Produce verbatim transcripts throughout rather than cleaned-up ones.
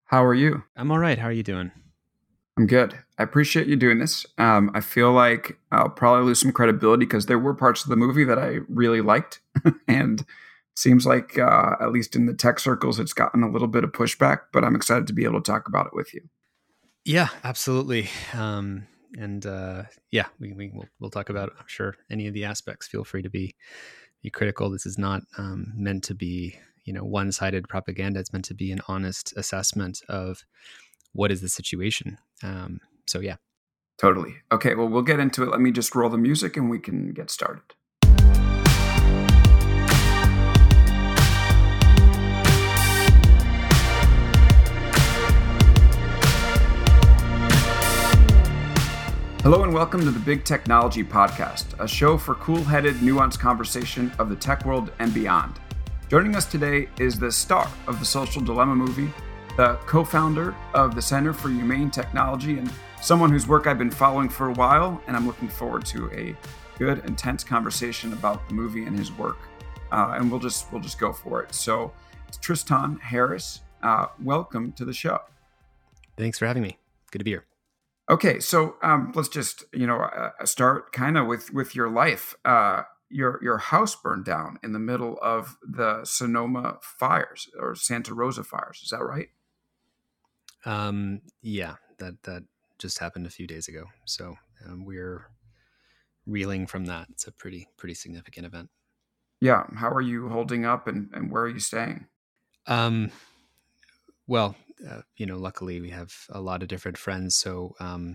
How are you? I'm all right. How are you doing? I'm good. I appreciate you doing this. Um, I feel like I'll probably lose some credibility because there were parts of the movie that I really liked, and seems like uh, at least in the tech circles, it's gotten a little bit of pushback. But I'm excited to be able to talk about it with you. Yeah, absolutely. Um, and uh, yeah, we, we we'll, we'll talk about, I'm sure, any of the aspects. Feel free to be be critical. This is not um, meant to be, you know, one-sided propaganda. It's meant to be an honest assessment of what is the situation. Um, so yeah. Totally. Okay. Well, we'll get into it. Let me just roll the music and we can get started. Hello and welcome to the Big Technology Podcast, a show for cool-headed, nuanced conversation of the tech world and beyond. Joining us today is the star of the Social Dilemma movie, the co-founder of the Center for Humane Technology, and someone whose work I've been following for a while, and I'm looking forward to a good, intense conversation about the movie and his work. Uh, and we'll just we'll just go for it. So, it's Tristan Harris. Uh, welcome to the show. Thanks for having me. Good to be here. Okay, so um, let's just you know uh, start kind of with with your life. Uh, your your house burned down in the middle of the Sonoma fires or Santa Rosa fires. Is that right? Um, yeah, that that just happened a few days ago. So um, we're reeling from that. It's a pretty pretty significant event. Yeah. How are you holding up, and, and where are you staying? Um, well, uh, you know, luckily we have a lot of different friends, so um,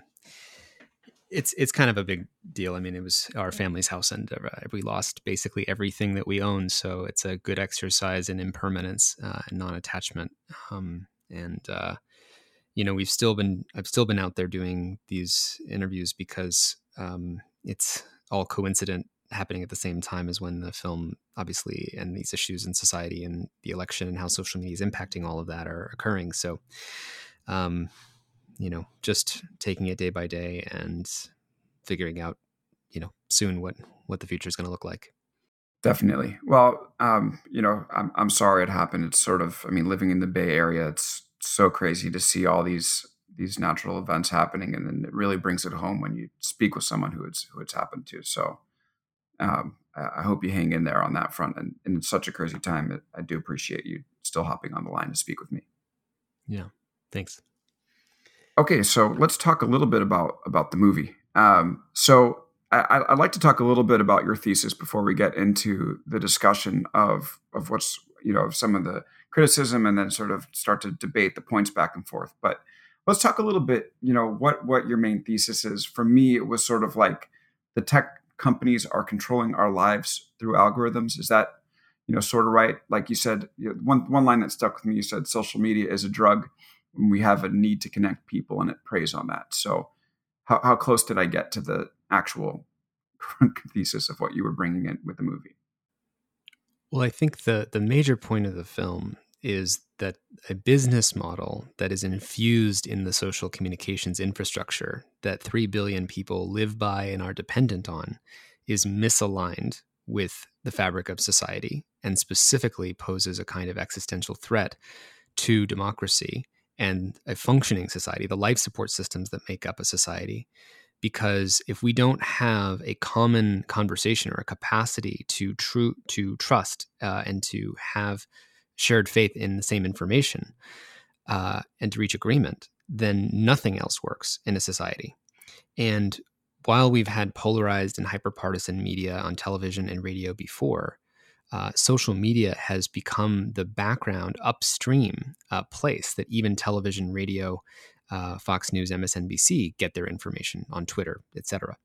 it's it's kind of a big deal. I mean, it was our family's house, and uh, we lost basically everything that we own. So it's a good exercise in impermanence uh, and non-attachment. Um, and uh, you know, we've still been I've still been out there doing these interviews because um, it's all coincident happening at the same time as when the film, obviously, and these issues in society and the election and how social media is impacting all of that are occurring. So, um, you know, just taking it day by day and figuring out, you know, soon what, what the future is going to look like. Definitely. Well, um, you know, I'm I'm sorry it happened. It's sort of, I mean, living in the Bay Area, it's so crazy to see all these these natural events happening, and then it really brings it home when you speak with someone who it's who it's happened to. So, um, I, I hope you hang in there on that front. And, and it's such a crazy time. It, I do appreciate you still hopping on the line to speak with me. Yeah. Thanks. Okay, so let's talk a little bit about about the movie. Um, so I, I'd like to talk a little bit about your thesis before we get into the discussion of of what's you know of some of the criticism, and then sort of start to debate the points back and forth. But let's talk a little bit. You know what what your main thesis is. For me, it was sort of like the tech companies are controlling our lives through algorithms. Is that you know sort of right? Like you said, you know, one one line that stuck with me. You said social media is a drug. We have a need to connect people, and it preys on that. So how, how close did I get to the actual thesis of what you were bringing in with the movie? Well, I think the the major point of the film is that a business model that is infused in the social communications infrastructure that three billion people live by and are dependent on is misaligned with the fabric of society, and specifically poses a kind of existential threat to democracy and a functioning society, the life support systems that make up a society. Because if we don't have a common conversation or a capacity to true to trust uh, and to have shared faith in the same information uh, and to reach agreement, then nothing else works in a society. And while we've had polarized and hyperpartisan media on television and radio before, Uh, social media has become the background upstream uh, place that even television, radio, uh, Fox News, M S N B C get their information on Twitter, et cetera.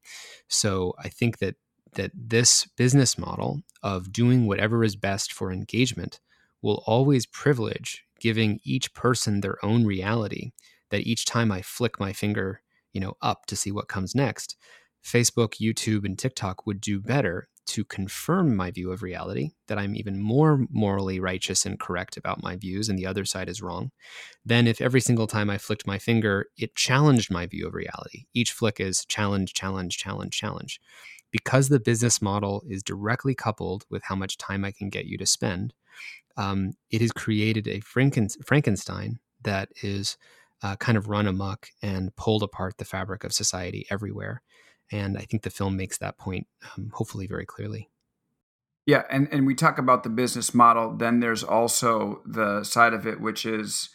So I think that that this business model of doing whatever is best for engagement will always privilege giving each person their own reality. That each time I flick my finger, you know, up to see what comes next, Facebook, YouTube, and TikTok would do better to confirm my view of reality, that I'm even more morally righteous and correct about my views and the other side is wrong, than if every single time I flicked my finger, it challenged my view of reality. Each flick is challenge, challenge, challenge, challenge. Because the business model is directly coupled with how much time I can get you to spend, um, it has created a Franken- Frankenstein that is uh, kind of run amok and pulled apart the fabric of society everywhere. And I think the film makes that point, um, hopefully very clearly. Yeah, and, and we talk about the business model. Then there's also the side of it, which is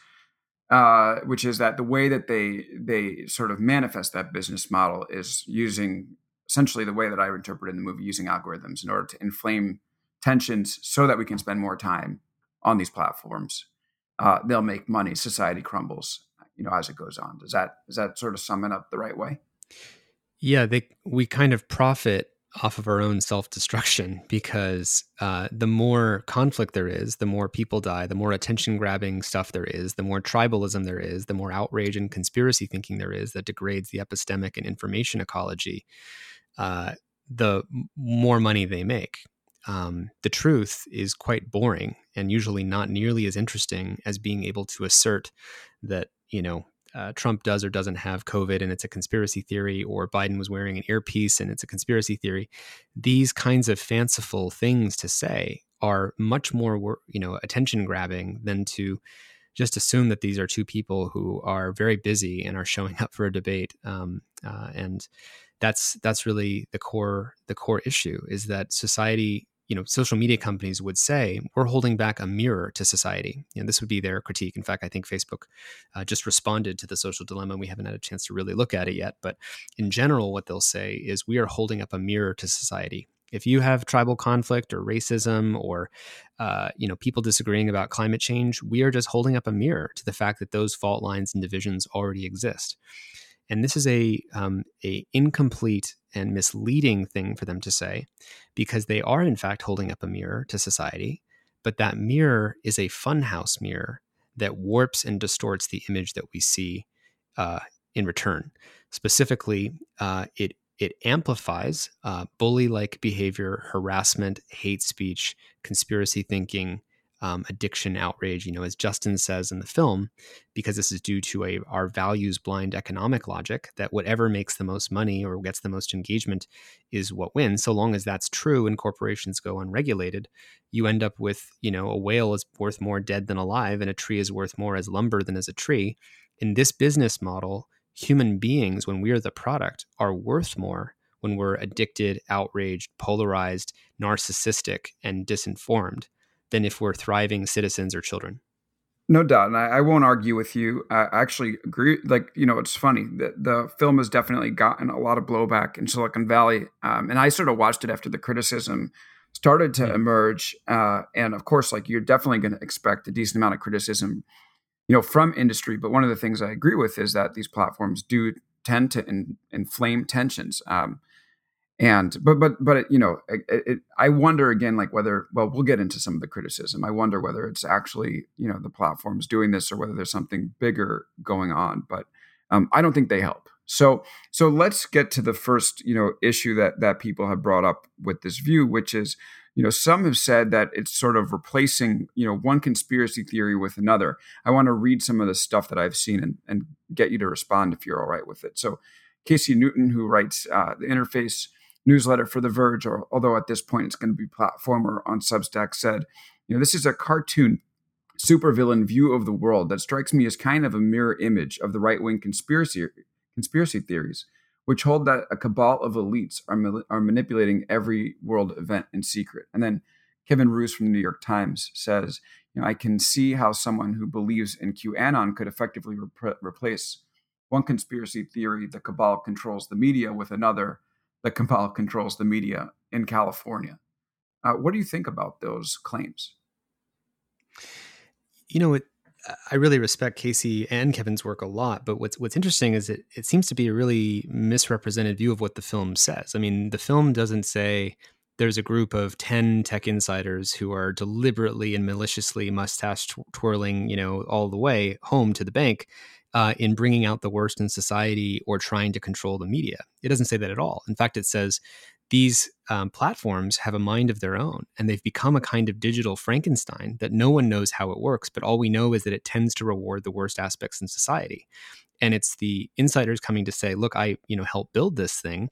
uh, which is that the way that they they sort of manifest that business model is using essentially the way that I interpret in the movie, using algorithms in order to inflame tensions so that we can spend more time on these platforms. Uh, they'll make money. Society crumbles, you know, as it goes on. Does that does that sort of sum it up the right way? Yeah, they we kind of profit off of our own self-destruction because uh, the more conflict there is, the more people die, the more attention-grabbing stuff there is, the more tribalism there is, the more outrage and conspiracy thinking there is that degrades the epistemic and information ecology, uh, the more money they make. Um, the truth is quite boring and usually not nearly as interesting as being able to assert that, you know, Uh, Trump does or doesn't have COVID and it's a conspiracy theory, or Biden was wearing an earpiece and it's a conspiracy theory. These kinds of fanciful things to say are much more, you know, attention grabbing than to just assume that these are two people who are very busy and are showing up for a debate. Um, uh, and that's that's really the core the core issue, is that society, you know, social media companies would say, we're holding back a mirror to society. You know, this would be their critique. In fact, I think Facebook uh, just responded to the social dilemma. We haven't had a chance to really look at it yet. But in general, what they'll say is we are holding up a mirror to society. If you have tribal conflict or racism or, uh, you know, people disagreeing about climate change, we are just holding up a mirror to the fact that those fault lines and divisions already exist. And this is a um, a incomplete and misleading thing for them to say, because they are in fact holding up a mirror to society, but that mirror is a funhouse mirror that warps and distorts the image that we see uh, in return. Specifically, uh, it it amplifies uh, bully-like behavior, harassment, hate speech, conspiracy thinking, Um, addiction, outrage, you know, as Justin says in the film, because this is due to a our values blind economic logic that whatever makes the most money or gets the most engagement is what wins. So long as that's true and corporations go unregulated, you end up with, you know, a whale is worth more dead than alive and a tree is worth more as lumber than as a tree. In this business model, human beings, when we are the product, are worth more when we're addicted, outraged, polarized, narcissistic, and disinformed than if we're thriving citizens or children. No doubt. And I, I won't argue with you. I actually agree. Like, you know, it's funny that the film has definitely gotten a lot of blowback in Silicon Valley. Um, and I sort of watched it after the criticism started to mm-hmm. emerge. Uh, and of course, like, you're definitely going to expect a decent amount of criticism, you know, from industry. But one of the things I agree with is that these platforms do tend to in, inflame tensions. Um, And but but but it, you know, it, it, I wonder again, like whether well, we'll get into some of the criticism. I wonder whether it's actually, you know, the platforms doing this or whether there's something bigger going on. But um, I don't think they help. So so let's get to the first, you know, issue that that people have brought up with this view, which is, you know, some have said that it's sort of replacing, you know, one conspiracy theory with another. I want to read some of the stuff that I've seen and, and get you to respond if you're all right with it. So Casey Newton, who writes uh, the Interface newsletter for The Verge, or although at this point it's going to be Platformer on Substack, said, you know, this is a cartoon supervillain view of the world that strikes me as kind of a mirror image of the right-wing conspiracy conspiracy theories, which hold that a cabal of elites are, are manipulating every world event in secret. And then Kevin Roose from the New York Times says, you know, I can see how someone who believes in QAnon could effectively rep- replace one conspiracy theory, the cabal controls the media, with another, the cabal controls the media in California. Uh, what do you think about those claims? You know, it, I really respect Casey and Kevin's work a lot, but what's what's interesting is it, it seems to be a really misrepresented view of what the film says. I mean, the film doesn't say there's a group of ten tech insiders who are deliberately and maliciously mustache twirling, you know, all the way home to the bank uh, in bringing out the worst in society or trying to control the media. It doesn't say that at all. In fact, it says these um, platforms have a mind of their own, and they've become a kind of digital Frankenstein that no one knows how it works, but all we know is that it tends to reward the worst aspects in society. And it's the insiders coming to say, look, I, you know, helped build this thing.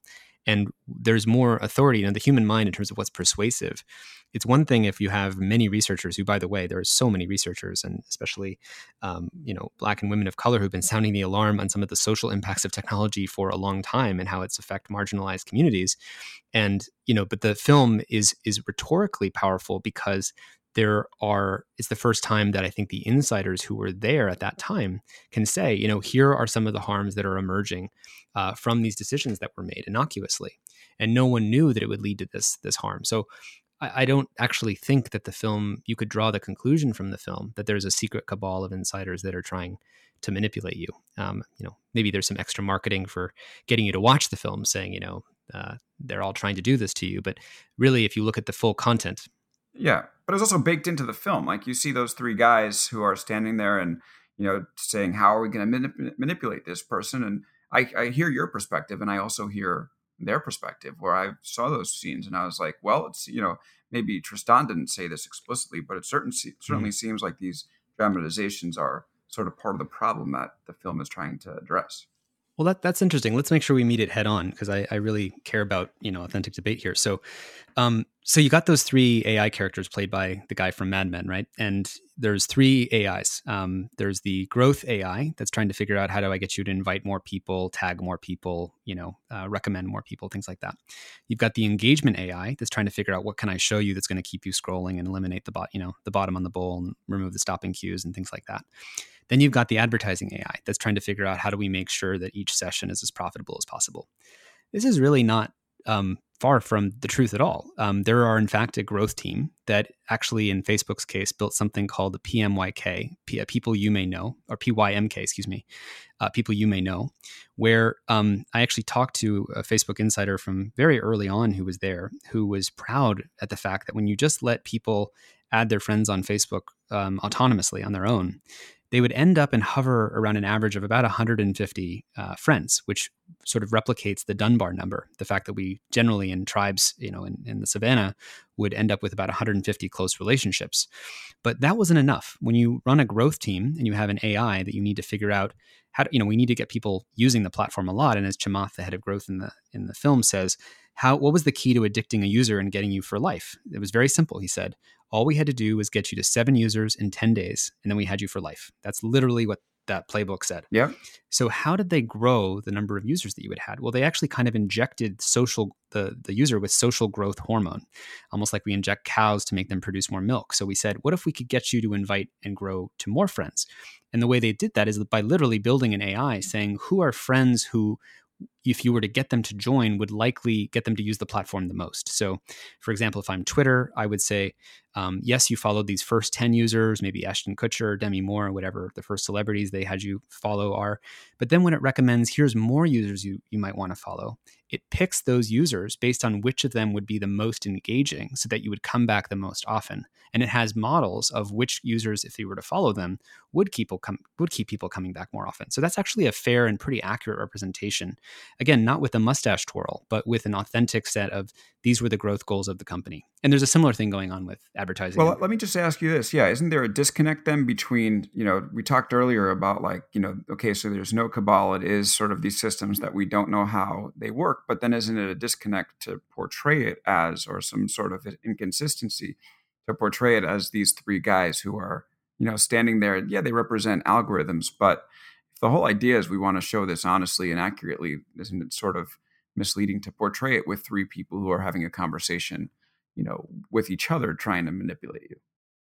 And there's more authority in the human mind in terms of what's persuasive. It's one thing if you have many researchers who, by the way, there are so many researchers, and especially, um, you know, Black and women of color who've been sounding the alarm on some of the social impacts of technology for a long time and how it's affect marginalized communities. And, you know, but the film is is rhetorically powerful because there are, it's the first time that I think the insiders who were there at that time can say, you know, here are some of the harms that are emerging uh, from these decisions that were made innocuously. And no one knew that it would lead to this, this harm. So I, I don't actually think that the film, you could draw the conclusion from the film that there's a secret cabal of insiders that are trying to manipulate you. Um, you know, maybe there's some extra marketing for getting you to watch the film saying, you know, uh, they're all trying to do this to you. But really, if you look at the full content, Yeah, but it's also baked into the film. Like you see those three guys who are standing there and you know saying, "How are we going to manip- manipulate this person?" And I, I hear your perspective, and I also hear their perspective. Where I saw those scenes, and I was like, "Well, it's you know maybe Tristan didn't say this explicitly, but it certain mm-hmm. certainly seems like these dramatizations are sort of part of the problem that the film is trying to address." Well, that that's interesting. Let's make sure we meet it head on because I, I really care about you know authentic debate here. So, um, so you got those three A I characters played by the guy from Mad Men, right? And there's three A Is. Um, there's the growth A I that's trying to figure out how do I get you to invite more people, tag more people, you know, uh, recommend more people, things like that. You've got the engagement A I that's trying to figure out what can I show you that's going to keep you scrolling and eliminate the bot, you know, the bottom on the bowl and remove the stopping cues and things like that. Then you've got the advertising A I that's trying to figure out how do we make sure that each session is as profitable as possible. This is really not um, far from the truth at all. Um, there are, in fact, a growth team that actually, in Facebook's case, built something called the P M Y K, P- uh, People You May Know, or P Y M K, excuse me, uh, People You May Know, where um, I actually talked to a Facebook insider from very early on who was there, who was proud at the fact that when you just let people add their friends on Facebook um, autonomously on their own, they would end up and hover around an average of about one hundred fifty uh, friends, which sort of replicates the Dunbar number. The fact that we generally in tribes, you know, in, in the savannah would end up with about one hundred fifty close relationships. But that wasn't enough. When you run a growth team and you have an A I that you need to figure out how to, you know, we need to get people using the platform a lot. And as Chamath, the head of growth in the in the film says, how what was the key to addicting a user and getting you for life? It was very simple. He said, all we had to do was get you to seven users in ten days, and then we had you for life. That's literally what that playbook said. Yeah. So how did they grow the number of users that you had had? Well, they actually kind of injected social the, the user with social growth hormone, almost like we inject cows to make them produce more milk. So we said, what if we could get you to invite and grow to more friends? And the way they did that is by literally building an A I saying, who are friends who, if you were to get them to join, would likely get them to use the platform the most. So, for example, if I'm Twitter, I would say, um, yes, you followed these first ten users, maybe Ashton Kutcher, Demi Moore, or whatever the first celebrities they had you follow are. But then when it recommends, here's more users you, you might want to follow, it picks those users based on which of them would be the most engaging so that you would come back the most often. And it has models of which users, if you were to follow them, would keep, com- would keep people coming back more often. So that's actually a fair and pretty accurate representation. Again, not with a mustache twirl, but with an authentic set of these were the growth goals of the company. And there's a similar thing going on with advertising. Well, let me just ask you this. Yeah, isn't there a disconnect then between, you know, we talked earlier about like, you know, okay, so there's no cabal. It is sort of these systems that we don't know how they work, but then isn't it a disconnect to portray it as, or some sort of inconsistency to portray it as these three guys who are, you know, standing there? Yeah, they represent algorithms, but if the whole idea is we want to show this honestly and accurately, isn't it sort of misleading to portray it with three people who are having a conversation, you know, with each other trying to manipulate you?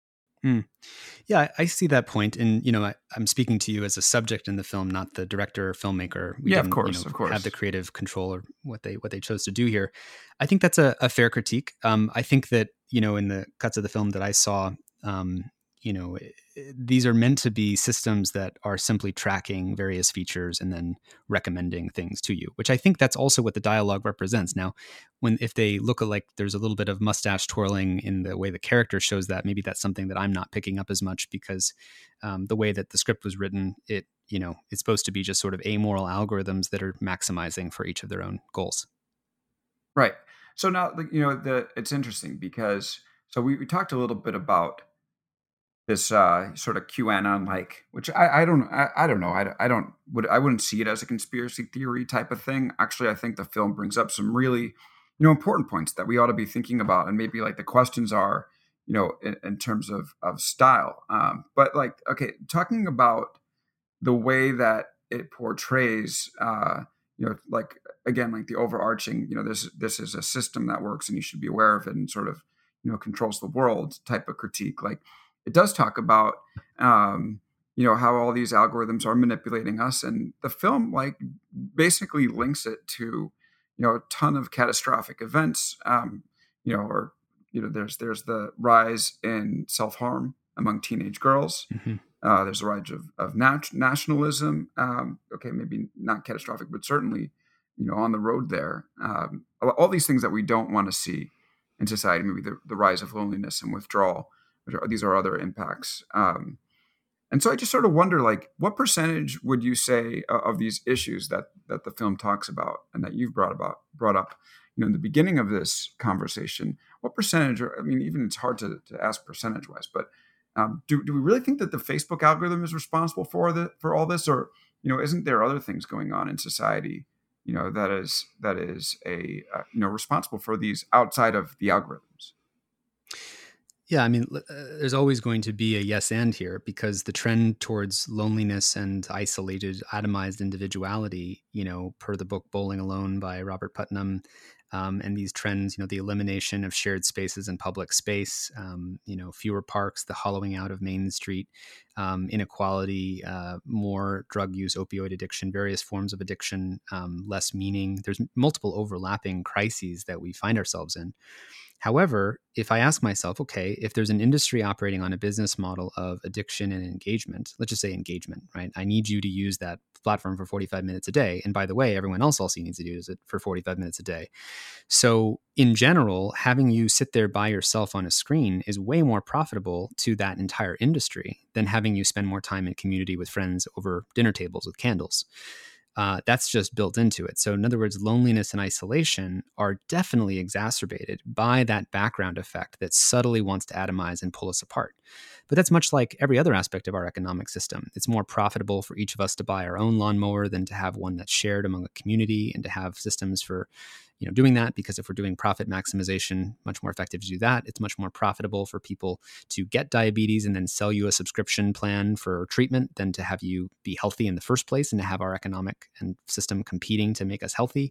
Mm. Yeah, I I see that point. And, you know, I, I'm speaking to you as a subject in the film, not the director or filmmaker. We Yeah, of didn't, you course, know, of course. have the creative control or what they what they chose to do here. I think that's a, a fair critique. Um, I think that, you know, in the cuts of the film that I saw, um, you know, i- i- these are meant to be systems that are simply tracking various features and then recommending things to you, which I think that's also what the dialogue represents. Now, when if they look at like there's a little bit of mustache twirling in the way the character shows that, maybe that's something that I'm not picking up as much because um, the way that the script was written, it you know it's supposed to be just sort of amoral algorithms that are maximizing for each of their own goals. Right. So now, like, you know, the it's interesting because so we, we talked a little bit about this uh, sort of QAnon like, which I, I don't I, I don't know I, I don't would I wouldn't see it as a conspiracy theory type of thing. Actually, I think the film brings up some really, you know, important points that we ought to be thinking about, and maybe like the questions are, you know, in, in terms of of style. Um, but like, okay, talking about the way that it portrays, uh, you know, like again, like the overarching, you know, this this is a system that works and you should be aware of it and sort of, you know, controls the world type of critique. Like it does talk about, um, you know, how all these algorithms are manipulating us, and the film like basically links it to, you know, a ton of catastrophic events, um, you know, or you know, there's there's the rise in self harm among teenage girls. Mm-hmm. Uh, there's a rise of, of nat- nationalism. Um, okay, maybe not catastrophic, but certainly, you know, on the road there. Um, all all these things that we don't want to see in society. Maybe the, the rise of loneliness and withdrawal. Which are, these are other impacts. Um, and so I just sort of wonder, like, what percentage would you say uh, of these issues that that the film talks about and that you've brought about brought up, you know, in the beginning of this conversation? What percentage? Or I mean, even it's hard to, to ask percentage wise, but um, do do we really think that the Facebook algorithm is responsible for the for all this, or you know, isn't there other things going on in society, you know, that is that is a uh, you know responsible for these outside of the algorithms? Yeah, I mean, uh, there's always going to be a yes and here, because the trend towards loneliness and isolated, atomized individuality, you know, per the book Bowling Alone by Robert Putnam, um, and these trends, you know, the elimination of shared spaces and public space, um, you know, fewer parks, the hollowing out of Main Street, um, inequality, uh, more drug use, opioid addiction, various forms of addiction, um, less meaning. There's multiple overlapping crises that we find ourselves in. However, if I ask myself, okay, if there's an industry operating on a business model of addiction and engagement, let's just say engagement, right? I need you to use that platform for forty-five minutes a day. And by the way, everyone else also needs to do it for forty-five minutes a day. So in general, having you sit there by yourself on a screen is way more profitable to that entire industry than having you spend more time in community with friends over dinner tables with candles. Uh, that's just built into it. So in other words, loneliness and isolation are definitely exacerbated by that background effect that subtly wants to atomize and pull us apart. But that's much like every other aspect of our economic system. It's more profitable for each of us to buy our own lawnmower than to have one that's shared among a community, and to have systems for, you know, doing that, because if we're doing profit maximization, much more effective to do that. It's much more profitable for people to get diabetes and then sell you a subscription plan for treatment than to have you be healthy in the first place, and to have our economic and system competing to make us healthy.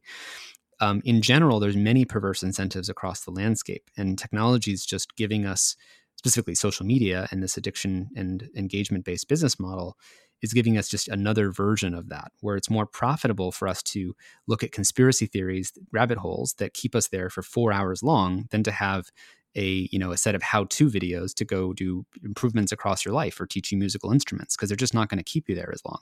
Um, in general, there's many perverse incentives across the landscape, and technology is just giving us, specifically social media and this addiction and engagement-based business model, is giving us just another version of that, where it's more profitable for us to look at conspiracy theories, rabbit holes that keep us there for four hours long, than to have a, you know, a set of how-to videos to go do improvements across your life or teach you musical instruments, because they're just not going to keep you there as long.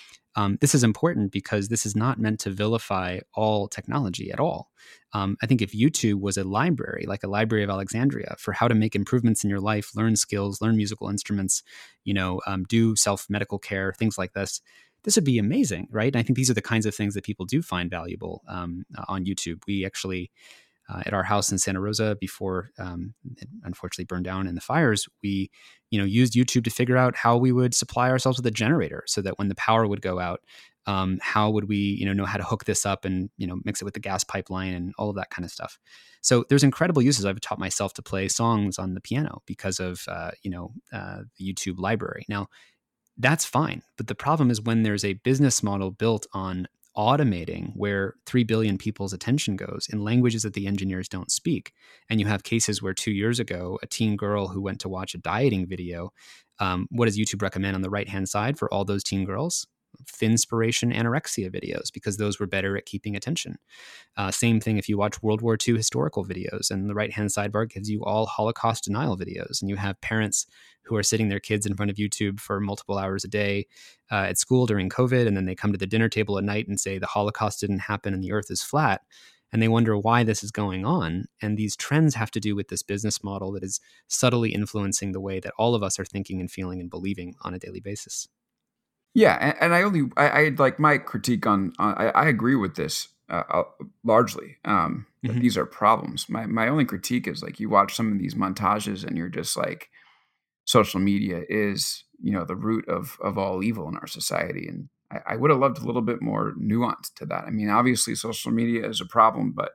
Um, this is important because this is not meant to vilify all technology at all. Um, I think if YouTube was a library, like a Library of Alexandria, for how to make improvements in your life, learn skills, learn musical instruments, you know, um, do self-medical care, things like this, this would be amazing, right? And I think these are the kinds of things that people do find valuable um, on YouTube. We actually, uh, at our house in Santa Rosa, before um, it unfortunately burned down in the fires, we, you know, used YouTube to figure out how we would supply ourselves with a generator, so that when the power would go out, um, how would we, you know, know how to hook this up and, you know, mix it with the gas pipeline and all of that kind of stuff. So there's incredible uses. I've taught myself to play songs on the piano because of, uh, you know, uh, the YouTube library. Now, that's fine. But the problem is when there's a business model built on automating where three billion people's attention goes in languages that the engineers don't speak. And you have cases where two years ago, a teen girl who went to watch a dieting video, um, what does YouTube recommend on the right-hand side for all those teen girls? Thinspiration anorexia videos, because those were better at keeping attention. Uh, same thing if you watch World War Two historical videos, and the right-hand sidebar gives you all Holocaust denial videos, and you have parents who are sitting their kids in front of YouTube for multiple hours a day uh, at school during COVID, and then they come to the dinner table at night and say the Holocaust didn't happen and the earth is flat, and they wonder why this is going on. And these trends have to do with this business model that is subtly influencing the way that all of us are thinking and feeling and believing on a daily basis. Yeah, and, and I only I, I like my critique on, on I, I agree with this uh, uh, largely um, that Mm-hmm. these are problems. My my only critique is like you watch some of these montages and you're just like social media is, you know, the root of of all evil in our society. And I, I would have loved a little bit more nuance to that. I mean, obviously, social media is a problem, but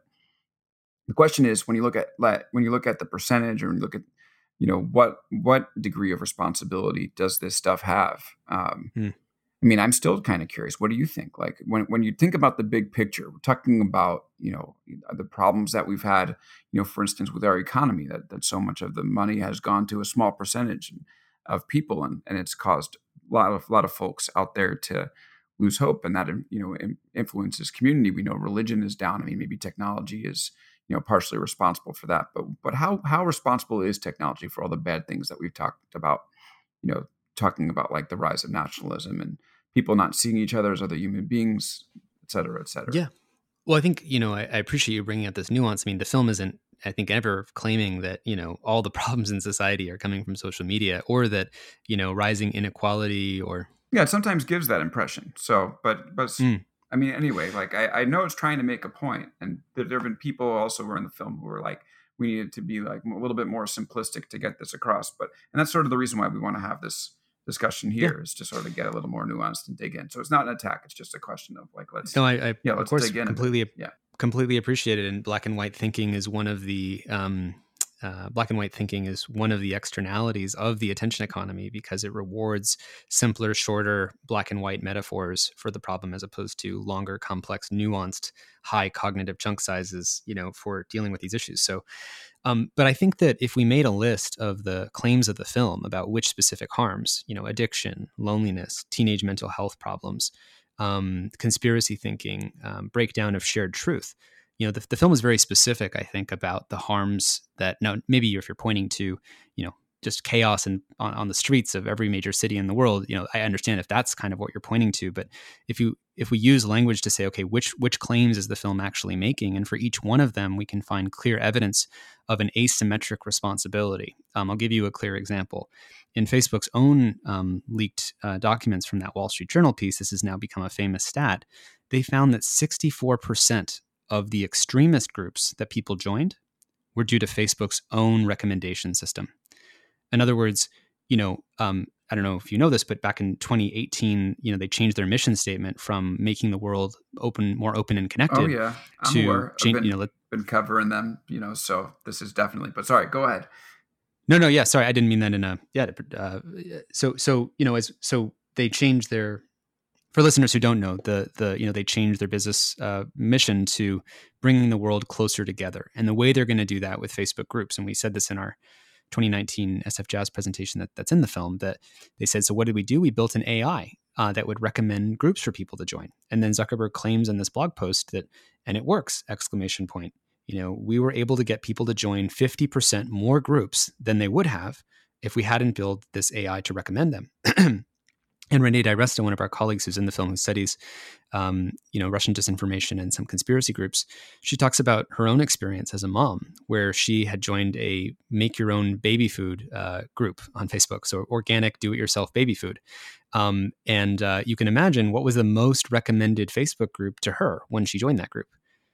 the question is, when you look at let when you look at the percentage, or when you look at, you know, what what degree of responsibility does this stuff have? Um, Hmm. I mean, I'm still kind of curious. What do you think? Like, when when you think about the big picture, we're talking about, you know, the problems that we've had, you know, for instance, with our economy, that that so much of the money has gone to a small percentage of people, and and it's caused a lot of a lot of folks out there to lose hope, and that, you know, in- influences community. We know religion is down. I mean, maybe technology is, you know, partially responsible for that, but but how how responsible is technology for all the bad things that we've talked about? You know, talking about like the rise of nationalism and people not seeing each other as other human beings, et cetera, et cetera. Yeah. Well, I think, you know, I, I appreciate you bringing up this nuance. I mean, the film isn't, I think, ever claiming that, you know, all the problems in society are coming from social media, or that, you know, rising inequality or. Yeah, it sometimes gives that impression. So, but, but Mm. I mean, anyway, like I, I know it's trying to make a point, and there, there have been people also who were in the film who were like, we needed to be like a little bit more simplistic to get this across. But, and that's sort of the reason why we want to have this discussion Yeah. here, is to sort of get a little more nuanced and dig in. So it's not an attack; it's just a question of like, let's, No, I, I yeah, of let's course dig in. completely, Yeah. completely appreciate it. And black and white thinking is one of the, um, uh, black and white thinking is one of the externalities of the attention economy, because it rewards simpler, shorter black and white metaphors for the problem, as opposed to longer, complex, nuanced, high cognitive chunk sizes, you know, for dealing with these issues. So, um, but I think that if we made a list of the claims of the film about which specific harms, you know, addiction, loneliness, teenage mental health problems, um, conspiracy thinking, um, breakdown of shared truth, you know, the, the film is very specific, I think, about the harms that, now maybe if you're pointing to, you know, just chaos and on, on the streets of every major city in the world, you know, I understand if that's kind of what you're pointing to. But if you if we use language to say, okay, which which claims is the film actually making, and for each one of them, we can find clear evidence of an asymmetric responsibility. Um, I'll give you a clear example. In Facebook's own um, leaked uh, documents from that Wall Street Journal piece, this has now become a famous stat. They found that sixty-four percent of the extremist groups that people joined were due to Facebook's own recommendation system. In other words, you know, um, I don't know if you know this, but back in twenty eighteen, you know, they changed their mission statement from making the world open, more open and connected. Oh yeah, I'm to aware. I've change, been, you know, let, been covering them, you know, so this is definitely, but sorry, go ahead. no, no, yeah, sorry, I didn't mean that in a, yeah. Uh, so, so, you know, as, so they changed their, for listeners who don't know, the, the, you know, they changed their business uh, mission to bringing the world closer together. And the way they're going to do that with Facebook groups, and we said this in our twenty nineteen S F Jazz presentation that, that's in the film, that they said, so what did we do? We built an A I uh, that would recommend groups for people to join. And then Zuckerberg claims in this blog post that, and it works, exclamation point. You know, we were able to get people to join fifty percent more groups than they would have if we hadn't built this A I to recommend them. And Renee DiResta, one of our colleagues who's in the film, who studies, um, you know, Russian disinformation and some conspiracy groups, she talks about her own experience as a mom, where she had joined a make your own baby food uh, group on Facebook, so organic, do-it-yourself baby food. Um, and uh, you can imagine what was the most recommended Facebook group to her when she joined that group.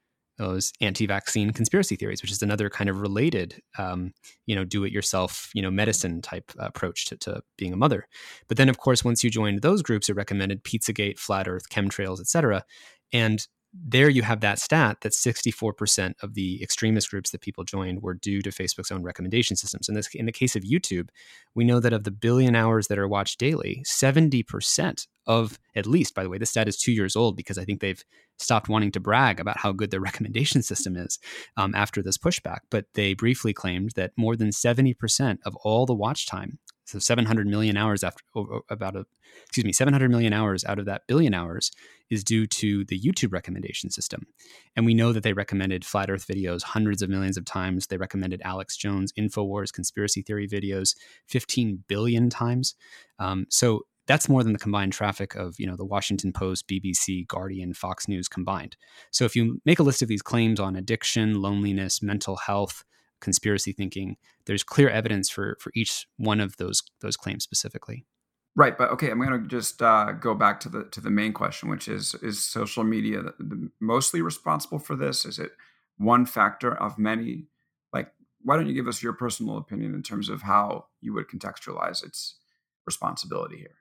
Those anti-vaccine conspiracy theories, which is another kind of related, um, you know, do-it-yourself, you know, medicine type approach to, to being a mother. But then, of course, once you joined those groups, it recommended Pizzagate, Flat Earth, chemtrails, et cetera. And there you have that stat that sixty-four percent of the extremist groups that people joined were due to Facebook's own recommendation systems. And this, in the case of YouTube, we know that of the billion hours that are watched daily, seventy percent of, at least, by the way, this stat is two years old because I think they've stopped wanting to brag about how good their recommendation system is um, after this pushback. But they briefly claimed that more than seventy percent of all the watch time, so seven hundred million hours after about a, excuse me, seven hundred million hours out of that billion hours is due to the YouTube recommendation system. And we know that they recommended flat earth videos hundreds of millions of times. They recommended Alex Jones, InfoWars, conspiracy theory videos fifteen billion times. Um, so that's more than the combined traffic of, you know, the Washington Post, B B C, Guardian, Fox News combined. So if you make a list of these claims on addiction, loneliness, mental health, conspiracy thinking, there's clear evidence for for each one of those those claims specifically. Right, but okay, I'm going to just uh, go back to the to the main question, which is: is social media the, the mostly responsible for this? Is it one factor of many? Like, why don't you give us your personal opinion in terms of how you would contextualize its responsibility here?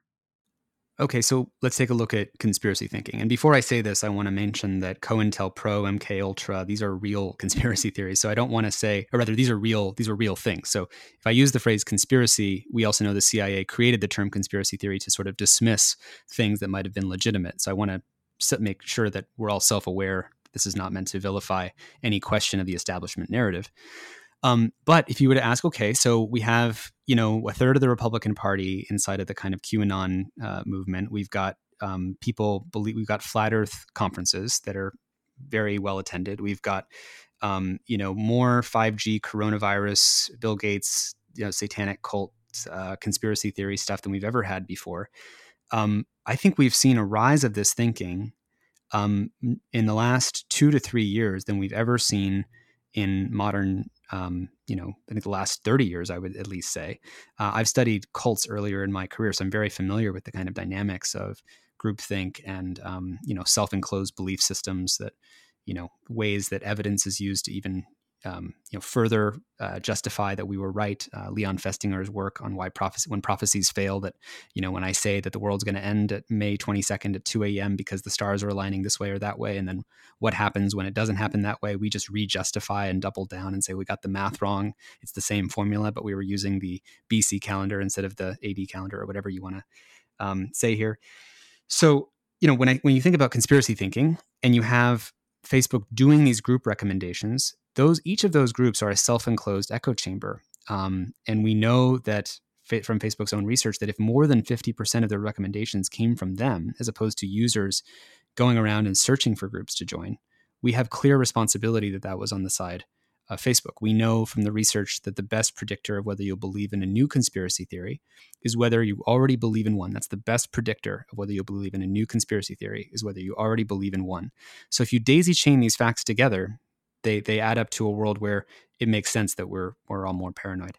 Okay, so let's take a look at conspiracy thinking. And before I say this, I want to mention that COINTELPRO, M K Ultra, these are real conspiracy theories. So I don't want to say, or rather, these are real. These are real things. So if I use the phrase conspiracy, we also know the C I A created the term conspiracy theory to sort of dismiss things that might have been legitimate. So I want to make sure that we're all self-aware. This is not meant to vilify any question of the establishment narrative. Um, but if you were to ask, okay, so we have, you know, a third of the Republican Party inside of the kind of QAnon uh, movement. We've got um, people believe we've got flat Earth conferences that are very well attended. We've got, um, you know, more five G coronavirus, Bill Gates, you know, satanic cult uh, conspiracy theory stuff than we've ever had before. Um, I think we've seen a rise of this thinking um, in the last two to three years than we've ever seen in modern. Um, you know, I think the last thirty years, I would at least say. Uh, I've studied cults earlier in my career, so I'm very familiar with the kind of dynamics of groupthink and, um, you know, self-enclosed belief systems that, you know, ways that evidence is used to even, um, you know, further uh, justify that we were right. Uh, Leon Festinger's work on why prophecy, when prophecies fail, that, you know, when I say that the world's going to end at May twenty-second at two a.m. because the stars are aligning this way or that way, and then what happens when it doesn't happen that way? We just re-justify and double down and say we got the math wrong. It's the same formula, but we were using the B C calendar instead of the A D calendar or whatever you want to um, say here. So, you know, when I when you think about conspiracy thinking and you have Facebook doing these group recommendations, those each of those groups are a self-enclosed echo chamber. Um, and we know that from Facebook's own research that if more than fifty percent of their recommendations came from them, as opposed to users going around and searching for groups to join, we have clear responsibility that that was on the side of Facebook. We know from the research that the best predictor of whether you'll believe in a new conspiracy theory is whether you already believe in one. That's the best predictor of whether you'll believe in a new conspiracy theory is whether you already believe in one. So if you daisy chain these facts together, they they add up to a world where it makes sense that we're we're all more paranoid.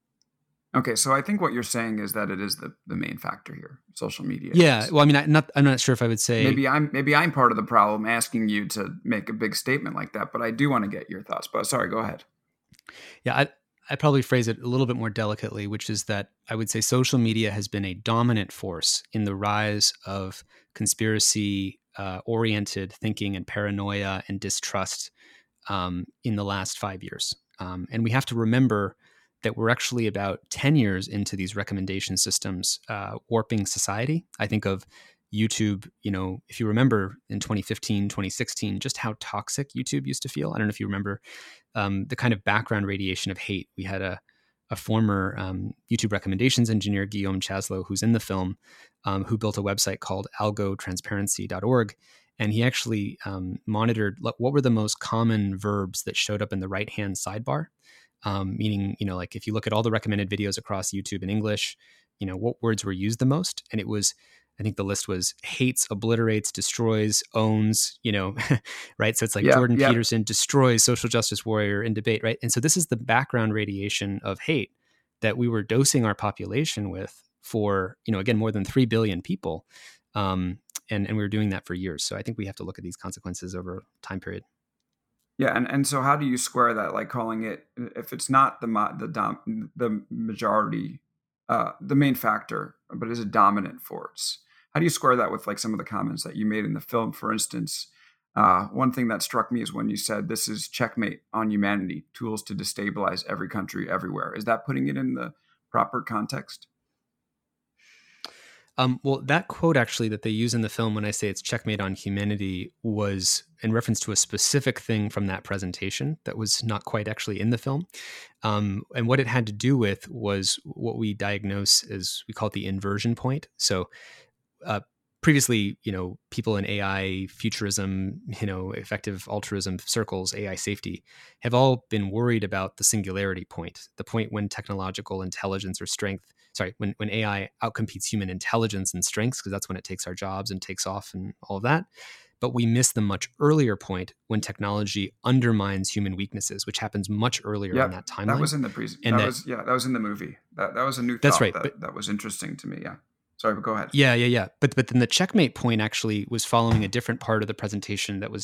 Okay, so I think what you're saying is that it is the, the main factor here, social media. Yeah, is. well, I mean, I, not, I'm not sure if I would say maybe I'm maybe I'm part of the problem, asking you to make a big statement like that. But I do want to get your thoughts. But sorry, go ahead. Yeah, I I probably phrase it a little bit more delicately, which is that I would say social media has been a dominant force in the rise of conspiracy uh, oriented thinking and paranoia and distrust um, in the last five years. Um, and we have to remember that we're actually about ten years into these recommendation systems uh, warping society. I think of YouTube, you know, if you remember in twenty fifteen, twenty sixteen, just how toxic YouTube used to feel. I don't know if you remember um, the kind of background radiation of hate. We had a, a former um, YouTube recommendations engineer, Guillaume Chasleau, who's in the film, um, who built a website called algo transparency dot org. And he actually um, monitored what were the most common verbs that showed up in the right-hand sidebar. Um, meaning, you know, like if you look at all the recommended videos across YouTube in English, you know, what words were used the most? And it was, I think the list was hates, obliterates, destroys, owns, you know, right? So it's like yeah, Jordan yeah. Peterson destroys, social justice warrior in debate, right? And so this is the background radiation of hate that we were dosing our population with for, you know, again, more than three billion people. Um, and, and we were doing that for years. So I think we have to look at these consequences over a time period. Yeah, and, and so how do you square that? Like calling it, if it's not the the dom, the majority, uh, the main factor, but is a dominant force. How do you square that with like some of the comments that you made in the film? For instance, uh, one thing that struck me is when you said this is checkmate on humanity, tools to destabilize every country everywhere. Is that putting it in the proper context? Um, well, that quote actually that they use in the film when I say it's checkmate on humanity was in reference to a specific thing from that presentation that was not quite actually in the film. Um, and what it had to do with was what we diagnose as, we call it the inversion point. So uh, previously, you know, people in A I futurism, you know, effective altruism circles, A I safety, have all been worried about the singularity point, the point when technological intelligence or strength, sorry, when, when A I outcompetes human intelligence and strengths, because that's when it takes our jobs and takes off and all of that. But we miss the much earlier point when technology undermines human weaknesses, which happens much earlier yep, in that timeline. That was in the pre- that, that was yeah, that was in the movie. That that was a new thought that's right, that, but, that was interesting to me. Yeah. Sorry, but go ahead. Yeah, yeah, yeah. But but then the checkmate point actually was following a different part of the presentation that was not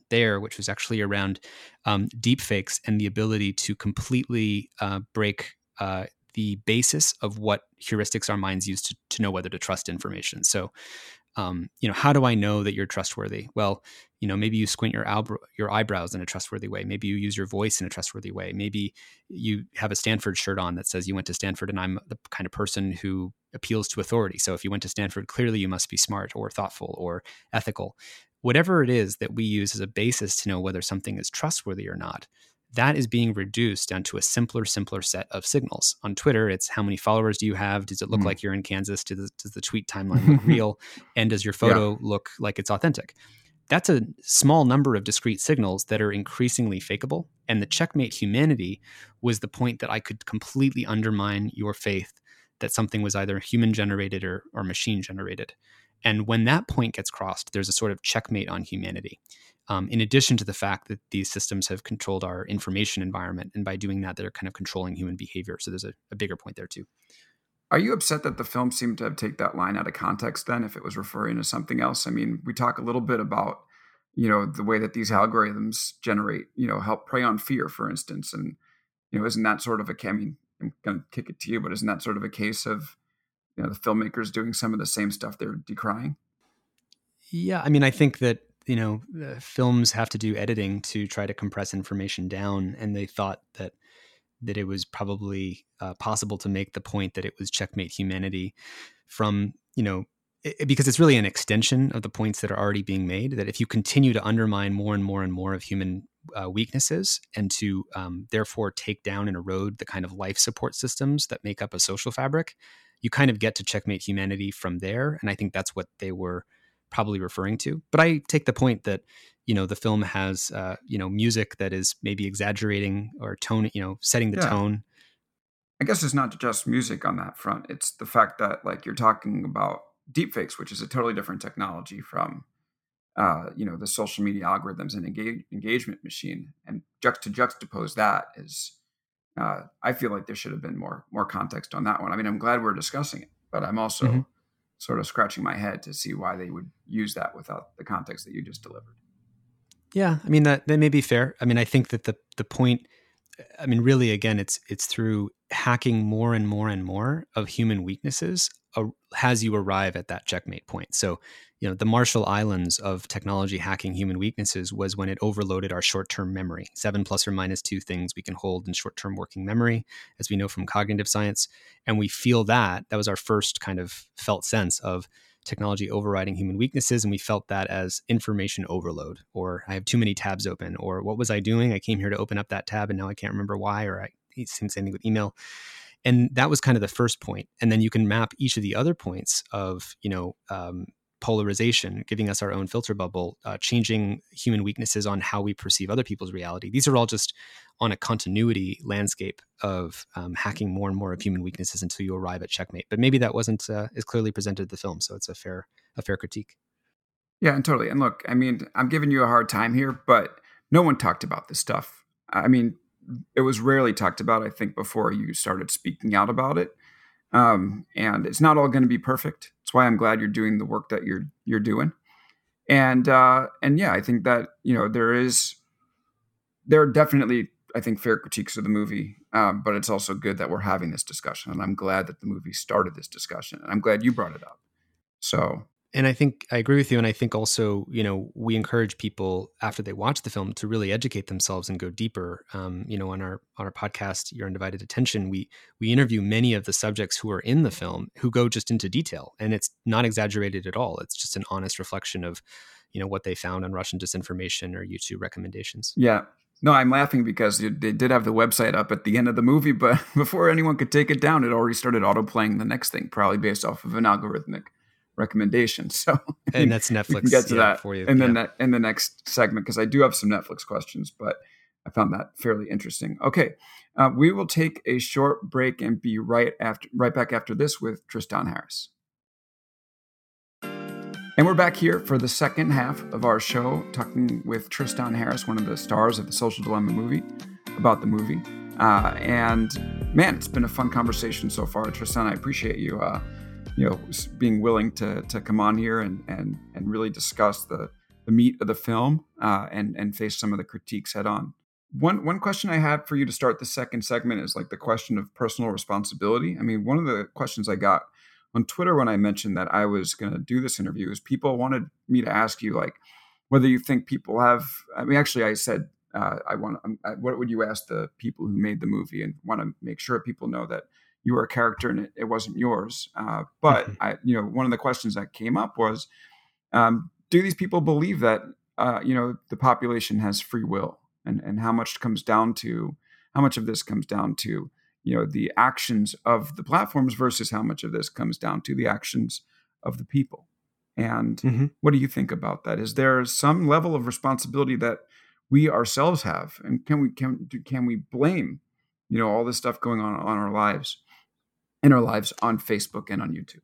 there, which was actually around um, deepfakes and the ability to completely uh, break uh, the basis of what heuristics our minds use to, to know whether to trust information. So, um, you know, how do I know that you're trustworthy? Well, you know, maybe you squint your, albro- your eyebrows in a trustworthy way. Maybe you use your voice in a trustworthy way. Maybe you have a Stanford shirt on that says you went to Stanford and I'm the kind of person who appeals to authority. So if you went to Stanford, clearly you must be smart or thoughtful or ethical. Whatever it is that we use as a basis to know whether something is trustworthy or not, that is being reduced down to a simpler, simpler set of signals. On Twitter, it's how many followers do you have? Does it look mm. like you're in Kansas? Does the, does the tweet timeline look real? And does your photo yeah. look like it's authentic? That's a small number of discrete signals that are increasingly fakeable. And the checkmate humanity was the point that I could completely undermine your faith that something was either human generated or, or machine generated. And when that point gets crossed, there's a sort of checkmate on humanity. Um, in addition to the fact that these systems have controlled our information environment. And by doing that, they're kind of controlling human behavior. So there's a, a bigger point there too. Are you upset that the film seemed to have taken that line out of context then, if it was referring to something else? I mean, we talk a little bit about, you know, the way that these algorithms generate, you know, help prey on fear, for instance. And, you know, isn't that sort of a, I mean, I'm going to kick it to you, but isn't that sort of a case of, you know, the filmmakers doing some of the same stuff they're decrying? Yeah. I mean, I think that, you know, uh, films have to do editing to try to compress information down. And they thought that that it was probably uh, possible to make the point that it was checkmate humanity from, you know, it, because it's really an extension of the points that are already being made, that if you continue to undermine more and more and more of human uh, weaknesses and to um, therefore take down and erode the kind of life support systems that make up a social fabric, you kind of get to checkmate humanity from there. And I think that's what they were probably referring to. But I take the point that, you know, the film has, uh, you know, music that is maybe exaggerating or tone, you know, setting the yeah. tone. I guess it's not just music on that front. It's the fact that, like, you're talking about deepfakes, which is a totally different technology from, uh, you know, the social media algorithms and engage- engagement machine. And juxt- to juxtapose that is, uh, I feel like there should have been more more context on that one. I mean, I'm glad we're discussing it, but I'm also mm-hmm. sort of scratching my head to see why they would use that without the context that you just delivered. Yeah, I mean, that, that may be fair. I mean, I think that the the point, I mean, really, again, it's it's through hacking more and more and more of human weaknesses uh, as you arrive at that checkmate point. So, you know, the Marshall Islands of technology hacking human weaknesses was when it overloaded our short-term memory. Seven plus or minus two things we can hold in short-term working memory, as we know from cognitive science. And we feel that, that was our first kind of felt sense of technology overriding human weaknesses. And we felt that as information overload, or I have too many tabs open, or what was I doing? I came here to open up that tab and now I can't remember why, or I same thing with email. And that was kind of the first point. And then you can map each of the other points of, you know, um, polarization, giving us our own filter bubble, uh, changing human weaknesses on how we perceive other people's reality. These are all just on a continuity landscape of um, hacking more and more of human weaknesses until you arrive at checkmate. But maybe that wasn't uh, as clearly presented in the film, so it's a fair a fair critique. Yeah, and totally. And look, I mean, I'm giving you a hard time here, but no one talked about this stuff. I mean, it was rarely talked about, I think, before you started speaking out about it. Um, and it's not all going to be perfect. That's why I'm glad you're doing the work that you're you're doing. And uh, and yeah, I think that, you know, there is there are definitely, I think, fair critiques of the movie, um, but it's also good that we're having this discussion. And I'm glad that the movie started this discussion. And I'm glad you brought it up. So. And I think I agree with you. And I think also, you know, we encourage people after they watch the film to really educate themselves and go deeper. Um, you know, on our on our podcast, Your Undivided Attention, we we interview many of the subjects who are in the film who go just into detail, and it's not exaggerated at all. It's just an honest reflection of, you know, what they found on Russian disinformation or YouTube recommendations. Yeah. No, I'm laughing because they did have the website up at the end of the movie, but before anyone could take it down, it already started autoplaying the next thing, probably based off of an algorithmic recommendation. So and that's Netflix. We can get to yeah, that for you. and yeah. then that in the next segment, because I do have some Netflix questions, but I found that fairly interesting. Okay, uh, we will take a short break and be right after, right back after this with Tristan Harris. And we're back here for the second half of our show, talking with Tristan Harris, one of the stars of the Social Dilemma movie, about the movie. Uh, and man, it's been a fun conversation so far, Tristan. I appreciate you, uh, you know, being willing to to come on here and and and really discuss the the meat of the film uh, and and face some of the critiques head on. One one question I have for you to start the second segment is like the question of personal responsibility. I mean, one of the questions I got on Twitter when I mentioned that I was going to do this interview is people wanted me to ask you like whether you think people have. I mean, actually, I said uh, I want. Um, what would you ask the people who made the movie, and want to make sure people know that you were a character and it, it wasn't yours. Uh, but I, you know, one of the questions that came up was, um, do these people believe that uh, you know the population has free will? And, and how much comes down to how much of this comes down to you know the actions of the platforms versus how much of this comes down to the actions of the people. And mm-hmm. what do you think about that? Is there some level of responsibility that we ourselves have, and can we can can we blame you know all this stuff going on on our lives in our lives on Facebook and on YouTube?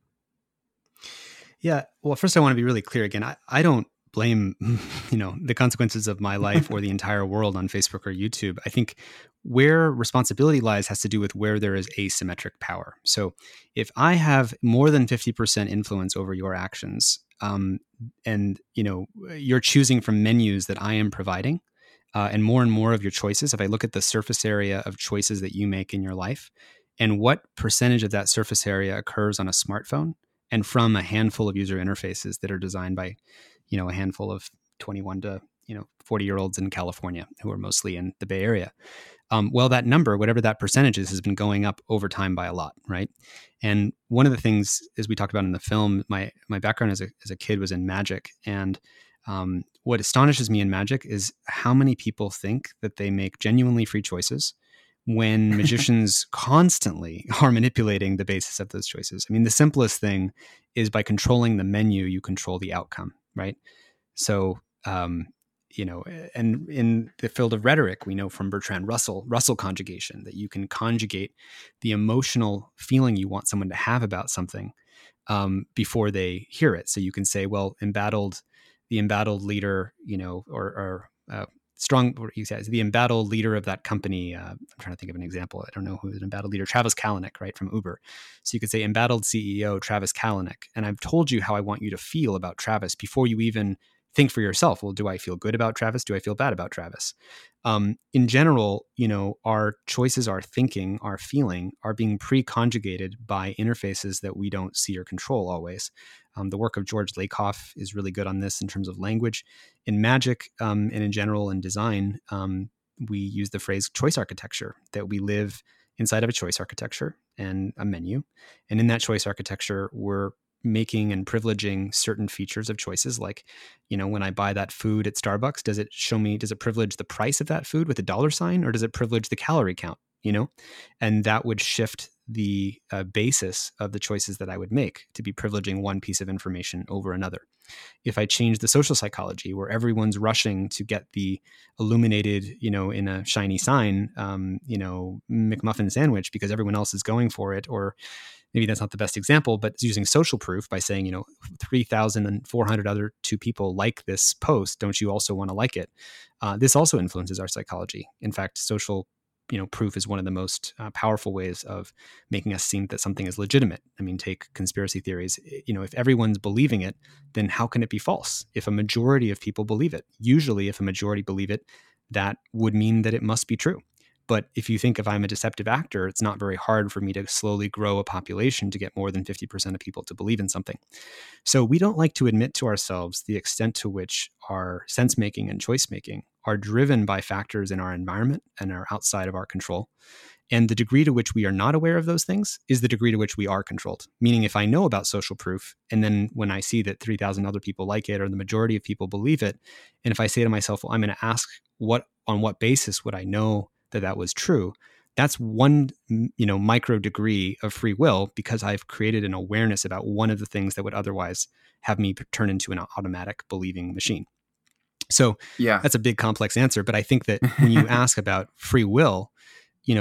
Yeah, well, first I want to be really clear again. I, I don't blame, you know, the consequences of my life or the entire world on Facebook or YouTube. I think where responsibility lies has to do with where there is asymmetric power. So if I have more than fifty percent influence over your actions, um, and, you know, you're choosing from menus that I am providing, uh, and more and more of your choices, if I look at the surface area of choices that you make in your life and what percentage of that surface area occurs on a smartphone and from a handful of user interfaces that are designed by you know, a handful of twenty-one to, you know, forty year olds in California who are mostly in the Bay Area. Um, well, that number, whatever that percentage is, has been going up over time by a lot, right? And one of the things, as we talked about in the film, my my background as a as a kid was in magic, and um, what astonishes me in magic is how many people think that they make genuinely free choices when magicians constantly are manipulating the basis of those choices. I mean, the simplest thing is by controlling the menu, you control the outcome, right? So, um, you know, and in the field of rhetoric, we know from Bertrand Russell, Russell conjugation, that you can conjugate the emotional feeling you want someone to have about something um, before they hear it. So you can say, well, embattled, the embattled leader, you know, or, or uh, strong, you said the embattled leader of that company. Uh, I'm trying to think of an example. I don't know who is an embattled leader. Travis Kalanick, right, from Uber. So you could say embattled C E O Travis Kalanick, and I've told you how I want you to feel about Travis before you even think for yourself. Well, do I feel good about Travis? Do I feel bad about Travis? Um, in general, you know, our choices, our thinking, our feeling are being pre-conjugated by interfaces that we don't see or control always. Um, the work of George Lakoff is really good on this in terms of language. In magic um, and in general in design, um, we use the phrase choice architecture, that we live inside of a choice architecture and a menu. And in that choice architecture, we're making and privileging certain features of choices. Like, you know, when I buy that food at Starbucks, does it show me, does it privilege the price of that food with a dollar sign, or does it privilege the calorie count, you know? And that would shift the uh, basis of the choices that I would make to be privileging one piece of information over another. If I change the social psychology where everyone's rushing to get the illuminated, you know, in a shiny sign, um, you know, McMuffin sandwich because everyone else is going for it, or maybe that's not the best example, but it's using social proof by saying, you know, three thousand four hundred other two people like this post. Don't you also want to like it? Uh, this also influences our psychology. In fact, social, you know, proof is one of the most uh, powerful ways of making us think that something is legitimate. I mean, take conspiracy theories. You know, if everyone's believing it, then how can it be false? If a majority of people believe it, usually if a majority believe it, that would mean that it must be true. But if you think if I'm a deceptive actor, it's not very hard for me to slowly grow a population to get more than fifty percent of people to believe in something. So we don't like to admit to ourselves the extent to which our sense-making and choice-making are driven by factors in our environment and are outside of our control. And the degree to which we are not aware of those things is the degree to which we are controlled. Meaning if I know about social proof, and then when I see that three thousand other people like it, or the majority of people believe it, and if I say to myself, well, I'm going to ask what on what basis would I know that that was true, that's one, you know, micro degree of free will, because I've created an awareness about one of the things that would otherwise have me turn into an automatic believing machine. So yeah, that's a big complex answer. But I think that when you ask about free will, you know,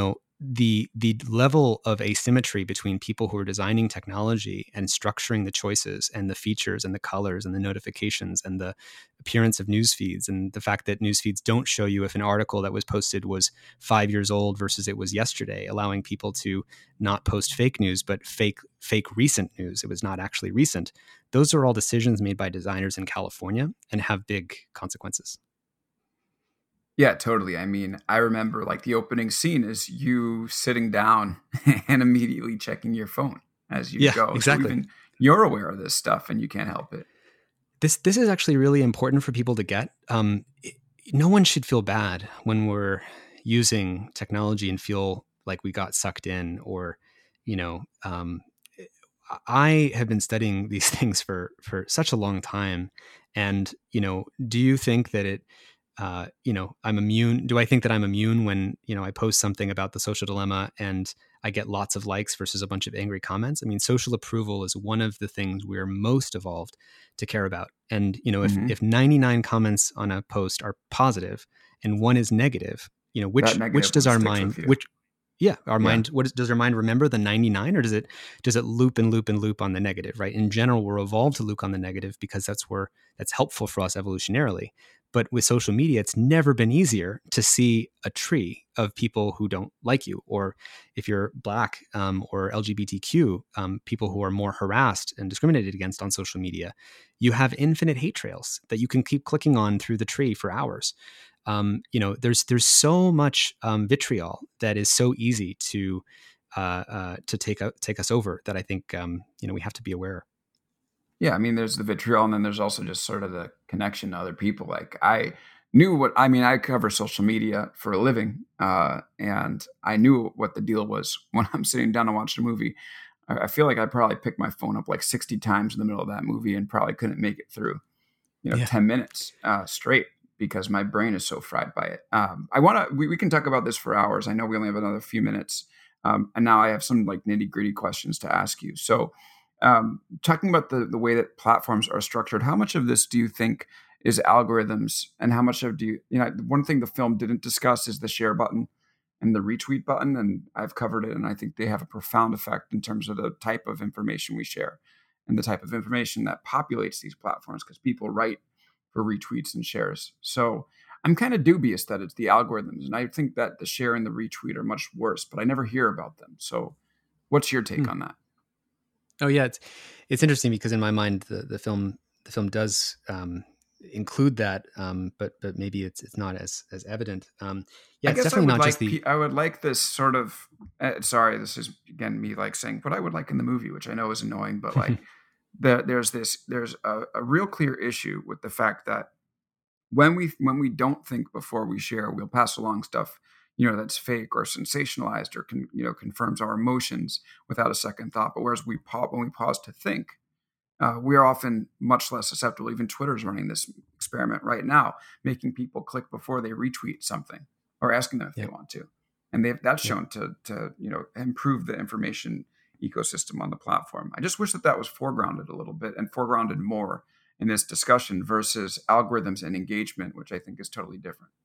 the the level of asymmetry between people who are designing technology and structuring the choices and the features and the colors and the notifications and the appearance of news feeds, and the fact that news feeds don't show you if an article that was posted was five years old versus it was yesterday, allowing people to not post fake news but fake fake recent news. It was not actually recent. Those are all decisions made by designers in California and have big consequences. Yeah, totally. I mean, I remember like the opening scene is you sitting down and immediately checking your phone as you yeah, go. Exactly. So even you're aware of this stuff and you can't help it. This this is actually really important for people to get. Um, it, no one should feel bad when we're using technology and feel like we got sucked in, or, you know, um, I have been studying these things for for such a long time. And, you know, do you think that it, uh, you know, I'm immune? Do I think that I'm immune when, you know, I post something about the social dilemma and I get lots of likes versus a bunch of angry comments? I mean, social approval is one of the things we're most evolved to care about. And, you know, if, Mm-hmm. if ninety-nine comments on a post are positive and one is negative, you know, which, which does our mind, which, yeah, our yeah. mind, what is, does our mind remember the ninety-nine, or does it, does it loop and loop and loop on the negative, right? In general, we're evolved to loop on the negative because that's where, that's helpful for us evolutionarily. But with social media, it's never been easier to see a tree of people who don't like you, or if you're Black um, or L G B T Q, um, people who are more harassed and discriminated against on social media. You have infinite hate trails that you can keep clicking on through the tree for hours. Um, you know, there's there's so much um, vitriol that is so easy to uh, uh, to take a, take us over that I think um, you know we have to be aware. Yeah, I mean, there's the vitriol, and then there's also just sort of the connection to other people. Like I knew what I mean. I cover social media for a living, uh, and I knew what the deal was when I'm sitting down to watch a movie. I, I feel like I probably picked my phone up like sixty times in the middle of that movie and probably couldn't make it through, you know, yeah. ten minutes uh, straight because my brain is so fried by it. Um, I want to. We, we can talk about this for hours. I know we only have another few minutes, um, and now I have some like nitty gritty questions to ask you. So. Um, talking about the, the way that platforms are structured, how much of this do you think is algorithms, and how much of do you, you know, one thing the film didn't discuss is the share button and the retweet button. And I've covered it. And I think they have a profound effect in terms of the type of information we share and the type of information that populates these platforms, because people write for retweets and shares. So I'm kind of dubious that it's the algorithms. And I think that the share and the retweet are much worse, but I never hear about them. So what's your take hmm. on that? Oh yeah, it's it's interesting because in my mind the, the film the film does um, include that, um, but but maybe it's it's not as as evident. Um, yeah, I it's guess definitely I would not like just the. I would like this sort of. Uh, sorry, this is again me like saying what I would like in the movie, which I know is annoying, but like the, there's this there's a, a real clear issue with the fact that when we when we don't think before we share, we'll pass along stuff, you know, that's fake or sensationalized or can, you know, confirms our emotions without a second thought. But whereas we pause, when we pause to think, uh, we are often much less susceptible. Even Twitter's running this experiment right now, making people click before they retweet something or asking them if yeah. they want to, and they've that's shown yeah. to to you know improve the information ecosystem on the platform. I just wish that that was foregrounded a little bit and foregrounded more in this discussion versus algorithms and engagement, which I think is totally different.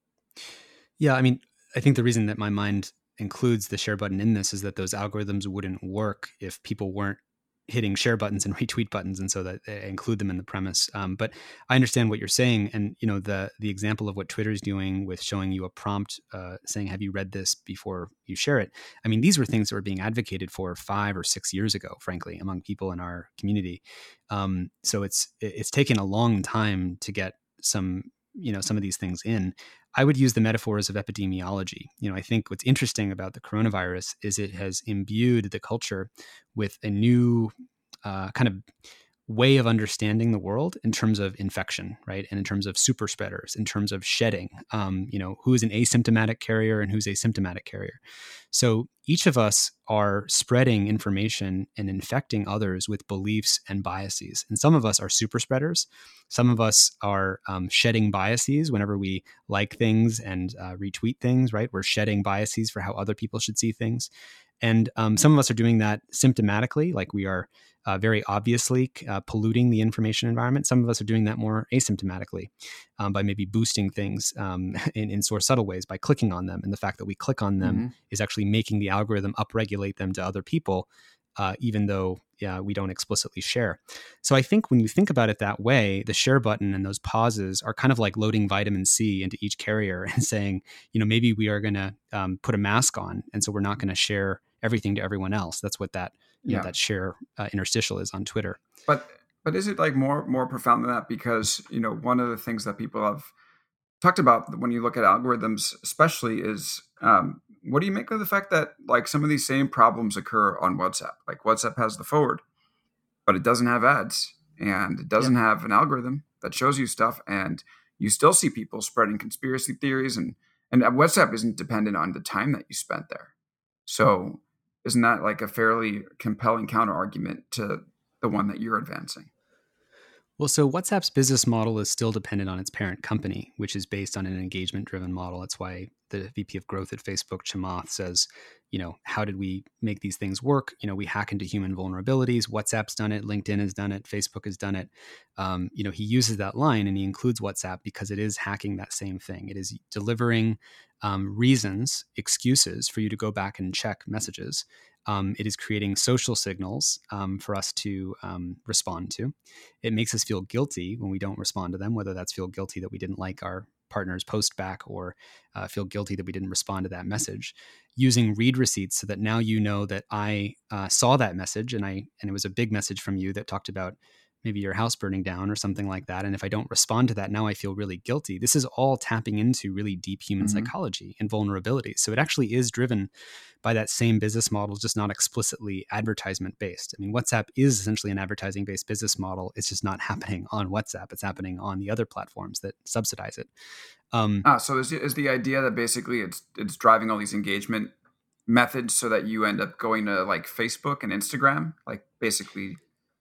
Yeah, I mean, I think the reason that my mind includes the share button in this is that those algorithms wouldn't work if people weren't hitting share buttons and retweet buttons, and so that they include them in the premise. Um, but I understand what you're saying, and you know the the example of what Twitter's doing with showing you a prompt uh, saying, "Have you read this before you share it?" I mean, these were things that were being advocated for five or six years ago, frankly, among people in our community. Um, so it's it's taken a long time to get some you know some of these things in. I would use the metaphors of epidemiology. You know, I think what's interesting about the coronavirus is it has imbued the culture with a new uh, kind of way of understanding the world in terms of infection, right? And in terms of super spreaders, in terms of shedding, um, you know, who is an asymptomatic carrier and who's a symptomatic carrier. So each of us are spreading information and infecting others with beliefs and biases. And some of us are super spreaders. Some of us are um, shedding biases whenever we like things and uh, retweet things, right? We're shedding biases for how other people should see things. And um, some of us are doing that symptomatically, like we are uh, very obviously uh, polluting the information environment. Some of us are doing that more asymptomatically um, by maybe boosting things um, in, in sort of subtle ways by clicking on them. And the fact that we click on them Mm-hmm. is actually making the algorithm upregulate them to other people, uh, even though yeah, we don't explicitly share. So I think when you think about it that way, the share button and those pauses are kind of like loading vitamin C into each carrier and saying, you know, maybe we are going to um, put a mask on. And so we're not going to share everything to everyone else. That's what that, you Yeah. know, that share uh, interstitial is on Twitter. But but is it like more more profound than that? Because, you know, one of the things that people have talked about when you look at algorithms, especially, is um, what do you make of the fact that like some of these same problems occur on WhatsApp? Like WhatsApp has the forward, but it doesn't have ads, and it doesn't Yep. have an algorithm that shows you stuff, and you still see people spreading conspiracy theories, and and WhatsApp isn't dependent on the time that you spent there. So isn't that like a fairly compelling counter argument to the one that you're advancing? Well, so WhatsApp's business model is still dependent on its parent company, which is based on an engagement-driven model. That's why the V P of growth at Facebook, Chamath, says, you know, how did we make these things work? You know, we hack into human vulnerabilities. WhatsApp's done it. LinkedIn has done it. Facebook has done it. Um, you know, he uses that line and he includes WhatsApp because it is hacking that same thing. It is delivering um, reasons, excuses for you to go back and check messages. Um, it is creating social signals um, for us to um, respond to. It makes us feel guilty when we don't respond to them, whether that's feel guilty that we didn't like our partner's post back or uh, feel guilty that we didn't respond to that message. Using read receipts so that now you know that I uh, saw that message and I and it was a big message from you that talked about maybe your house burning down or something like that. And if I don't respond to that, now I feel really guilty. This is all tapping into really deep human Mhm. psychology and vulnerability. So it actually is driven by that same business model, just not explicitly advertisement based. I mean, WhatsApp is essentially an advertising based business model. It's just not happening on WhatsApp. It's happening on the other platforms that subsidize it. Um, Ah, so is, is the idea that basically it's it's driving all these engagement methods so that you end up going to like Facebook and Instagram, like basically,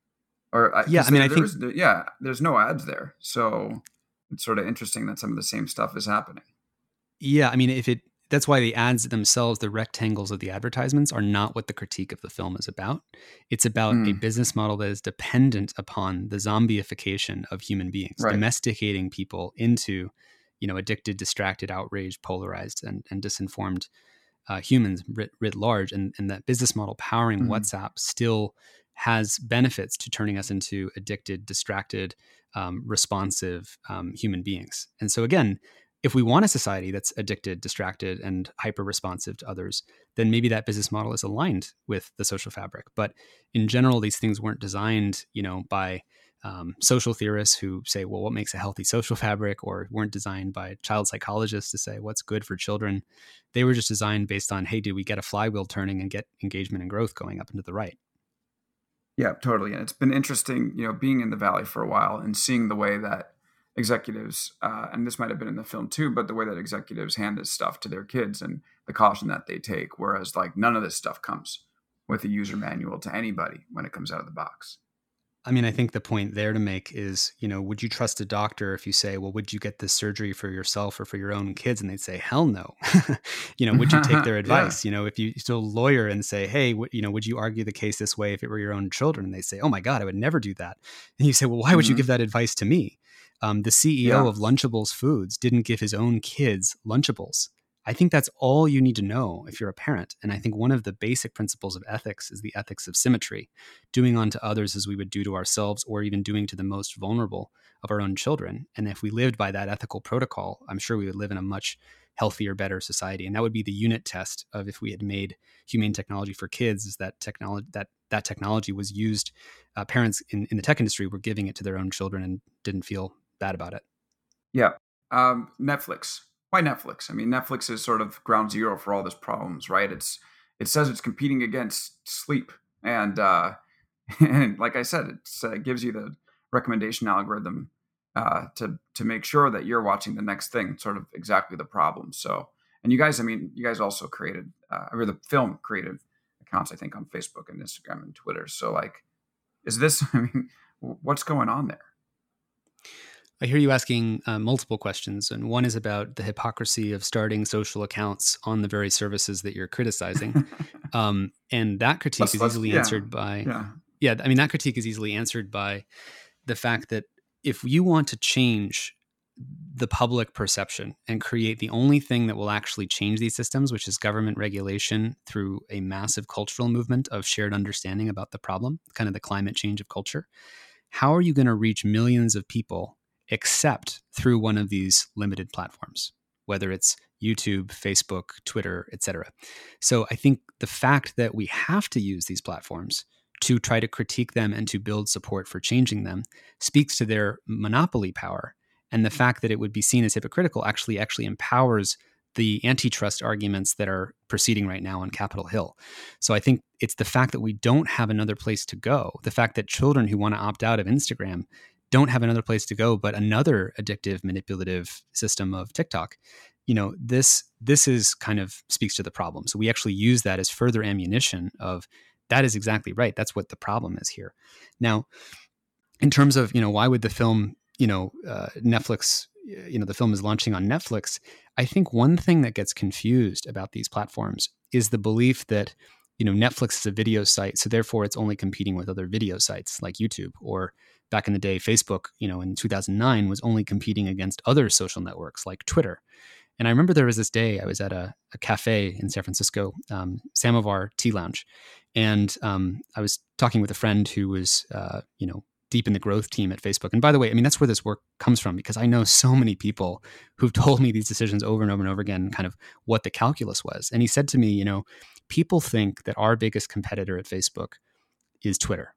or yeah, because I mean, there I there think is there, yeah, there's no ads there, so it's sort of interesting that some of the same stuff is happening. Yeah, I mean, if it that's why the ads themselves, the rectangles of the advertisements, are not what the critique of the film is about. It's about a Mm, business model that is dependent upon the zombieification of human beings, right. domesticating people into, you know, addicted, distracted, outraged, polarized, and, and disinformed uh, humans writ, writ large. And, and that business model powering Mhm. WhatsApp still has benefits to turning us into addicted, distracted, um, responsive um, human beings. And so again, if we want a society that's addicted, distracted, and hyper responsive to others, then maybe that business model is aligned with the social fabric. But in general, these things weren't designed, you know, by um, social theorists who say, well, what makes a healthy social fabric, or weren't designed by child psychologists to say what's good for children. They were just designed based on, hey, did we get a flywheel turning and get engagement and growth going up and to the right? Yeah, totally. And it's been interesting, you know, being in the Valley for a while and seeing the way that executives, uh, and this might have been in the film too, but the way that executives hand this stuff to their kids and the caution that they take, whereas like none of this stuff comes with a user manual to anybody when it comes out of the box. I mean, I think the point there to make is, you know, would you trust a doctor if you say, well, would you get this surgery for yourself or for your own kids? And they'd say, hell no. You know, would you take their Yeah. advice? You know, if you still a lawyer and say, hey, w- you know, would you argue the case this way if it were your own children? And they say, oh my God, I would never do that. And you say, well, why would you Hmm. give that advice to me? Um, the C E O Yeah. of Lunchables Foods didn't give his own kids Lunchables. I think that's all you need to know if you're a parent. And I think one of the basic principles of ethics is the ethics of symmetry, doing unto others as we would do to ourselves, or even doing to the most vulnerable of our own children. And if we lived by that ethical protocol, I'm sure we would live in a much healthier, better society. And that would be the unit test of if we had made humane technology for kids, is that technology that that technology was used. Uh, parents in, in the tech industry were giving it to their own children and didn't feel bad about it. Yeah. Um, Netflix. Why Netflix? I mean, Netflix is sort of ground zero for all these problems, right? It's it says it's competing against sleep, and uh, and like I said, it's, uh, it gives you the recommendation algorithm uh, to to make sure that you're watching the next thing. Sort of exactly the problem. So, and you guys, I mean, you guys also created, uh, or the film created accounts, I think, on Facebook and Instagram and Twitter. So, like, is this? I mean, what's going on there? I hear you asking uh, multiple questions, and one is about the hypocrisy of starting social accounts on the very services that you're criticizing. Um, and that critique let's, is let's, easily yeah, answered by, yeah. yeah, I mean, that critique is easily answered by the fact that if you want to change the public perception and create the only thing that will actually change these systems, which is government regulation through a massive cultural movement of shared understanding about the problem, kind of the climate change of culture, how are you going to reach millions of people except through one of these limited platforms, whether it's YouTube, Facebook, Twitter, et cetera? So I think the fact that we have to use these platforms to try to critique them and to build support for changing them speaks to their monopoly power. And the fact that it would be seen as hypocritical actually actually empowers the antitrust arguments that are proceeding right now on Capitol Hill. So I think it's the fact that we don't have another place to go, the fact that children who want to opt out of Instagram don't have another place to go but another addictive, manipulative system of TikTok. You know, this this is kind of speaks to the problem. So we actually use that as further ammunition of that is exactly right. That's what the problem is here. Now, in terms of, you know, why would the film, you know, uh, Netflix, you know, the film is launching on Netflix. I think one thing that gets confused about these platforms is the belief that, you know, Netflix is a video site, so therefore it's only competing with other video sites like YouTube, or back in the day, Facebook, you know, in two thousand nine was only competing against other social networks like Twitter. And I remember there was this day I was at a, a cafe in San Francisco, um, Samovar Tea Lounge, and um, I was talking with a friend who was, uh, you know, deep in the growth team at Facebook. And by the way, I mean, that's where this work comes from, because I know so many people who've told me these decisions over and over and over again, kind of what the calculus was. And he said to me, you know, people think that our biggest competitor at Facebook is Twitter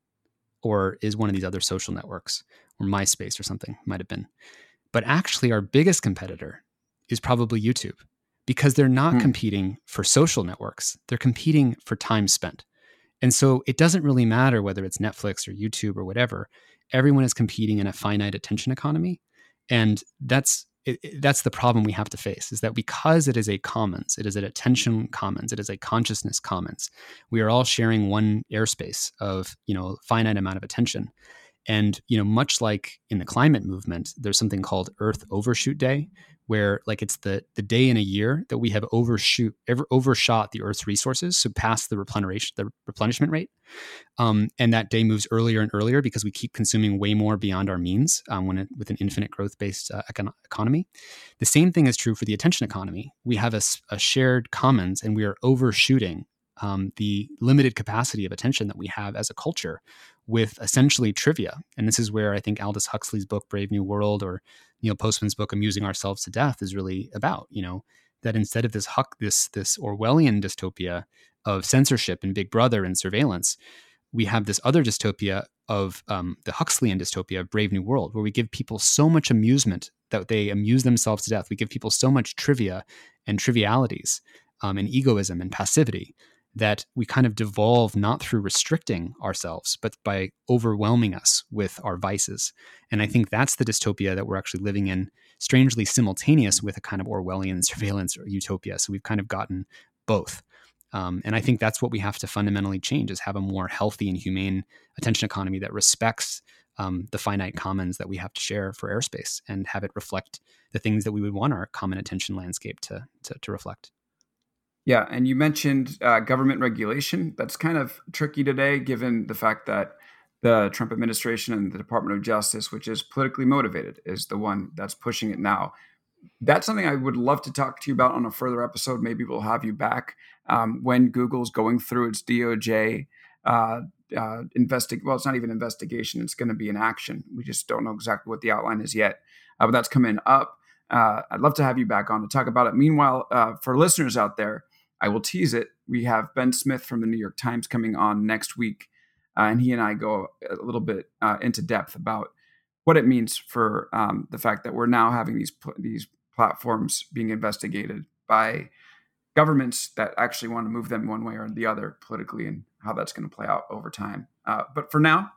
or is one of these other social networks, or MySpace or something, might have been. But actually our biggest competitor is probably YouTube, because they're not hmm. competing for social networks. They're competing for time spent. And so it doesn't really matter whether it's Netflix or YouTube or whatever. Everyone is competing in a finite attention economy. And that's it, it, that's the problem we have to face, is that because it is a commons, it is an attention commons, it is a consciousness commons, we are all sharing one airspace of, you know, finite amount of attention. And, you know, much like in the climate movement, there's something called Earth Overshoot Day, where like it's the the day in a year that we have overshoot ever overshot the Earth's resources, so past the replenishment the replenishment rate, um, and that day moves earlier and earlier because we keep consuming way more beyond our means um, when it, with an infinite growth based uh, econ- economy. The same thing is true for the attention economy. We have a, a shared commons, and we are overshooting um, the limited capacity of attention that we have as a culture with essentially trivia. And this is where I think Aldous Huxley's book, Brave New World, or Neil Postman's book, Amusing Ourselves to Death, is really about, you know, that instead of this Huck, this, this Orwellian dystopia of censorship and Big Brother and surveillance, we have this other dystopia of um, the Huxleyan dystopia of Brave New World, where we give people so much amusement that they amuse themselves to death. We give people so much trivia and trivialities um, and egoism and passivity that we kind of devolve not through restricting ourselves, but by overwhelming us with our vices. And I think that's the dystopia that we're actually living in, strangely simultaneous with a kind of Orwellian surveillance or utopia. So we've kind of gotten both. Um, and I think that's what we have to fundamentally change, is have a more healthy and humane attention economy that respects um, the finite commons that we have to share for airspace, and have it reflect the things that we would want our common attention landscape to, to, to reflect. Yeah, and you mentioned uh, government regulation. That's kind of tricky today, given the fact that the Trump administration and the Department of Justice, which is politically motivated, is the one that's pushing it now. That's something I would love to talk to you about on a further episode. Maybe we'll have you back um, when Google's going through its D O J uh, uh, investig. Well, it's not even investigation. It's going to be an action. We just don't know exactly what the outline is yet, uh, but that's coming up. Uh, I'd love to have you back on to talk about it. Meanwhile, uh, for listeners out there, I will tease it. We have Ben Smith from the New York Times coming on next week, uh, and he and I go a little bit uh, into depth about what it means for um, the fact that we're now having these these platforms being investigated by governments that actually want to move them one way or the other politically, and how that's going to play out over time. Uh, but for now,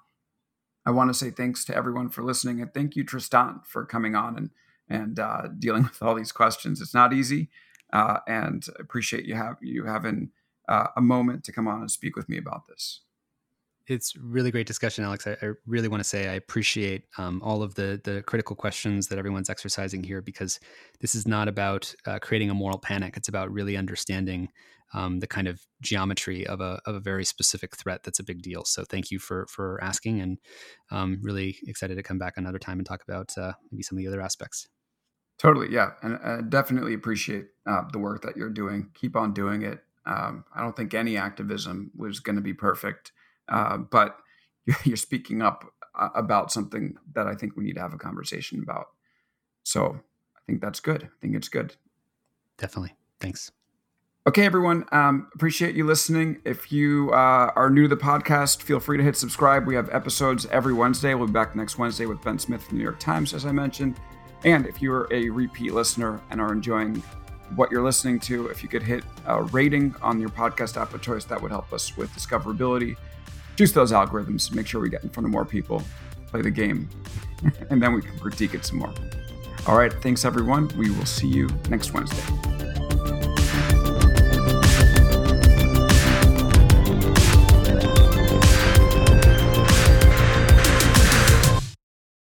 I want to say thanks to everyone for listening, and thank you, Tristan, for coming on and and uh, dealing with all these questions. It's not easy. Uh, and appreciate you have you having uh, a moment to come on and speak with me about this. It's really great discussion, Alex. I, I really want to say I appreciate um, all of the the critical questions that everyone's exercising here, because this is not about uh, creating a moral panic. It's about really understanding um, the kind of geometry of a of a very specific threat that's a big deal. So thank you for for asking, and um, really excited to come back another time and talk about uh, maybe some of the other aspects. Totally, yeah, and I definitely appreciate uh, the work that you're doing. Keep on doing it. Um, I don't think any activism was going to be perfect. Uh, but you're speaking up about something that I think we need to have a conversation about. So I think that's good. I think it's good. Definitely. Thanks. Okay, everyone. Um, appreciate you listening. If you uh, are new to the podcast, feel free to hit subscribe. We have episodes every Wednesday. We'll be back next Wednesday with Ben Smith from the New York Times, as I mentioned. And if you're a repeat listener and are enjoying what you're listening to, if you could hit a rating on your podcast app of choice, that would help us with discoverability. Juice those algorithms, make sure we get in front of more people, play the game, and then we can critique it some more. All right, thanks everyone. We will see you next Wednesday.